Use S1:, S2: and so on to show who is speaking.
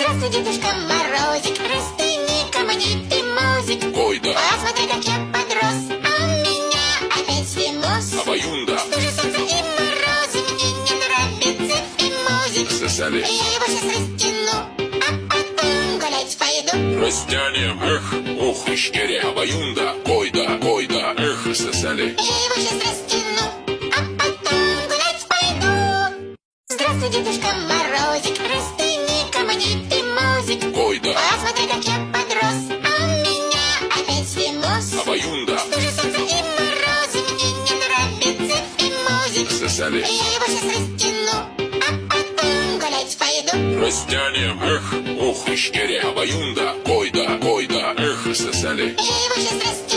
S1: Здравствуй, Дедушка Морозик, растяни ко мне ты мозик.
S2: Ой, да.
S1: Посмотри, как я подрос, а у меня опять фимоз.
S2: Обоюнда.
S1: Что же солнце и морозы, мне не нравится фимозик.
S2: Засали.
S1: Я его сейчас растяну, а потом гулять пойду.
S2: Растянем, эх, ух, ищере, обоюнда. Ой, да, эх, засали.
S1: Я его сейчас растяну, а потом гулять пойду. Здравствуй, Дедушка Морозик, растяни ко мне ты мозик.
S2: Ой, да.
S1: Посмотри, как я подрос, а у меня опять фимоз.
S2: Обоюнда.
S1: Что же солнце и морозы, мне не нравится фимозик.
S2: Засали.
S1: Я его сейчас растяну, а потом гулять пойду.
S2: Растянем, эх, ух, ищере, обоюнда. Ой, да, эх, засали.
S1: Я его сейчас растяну.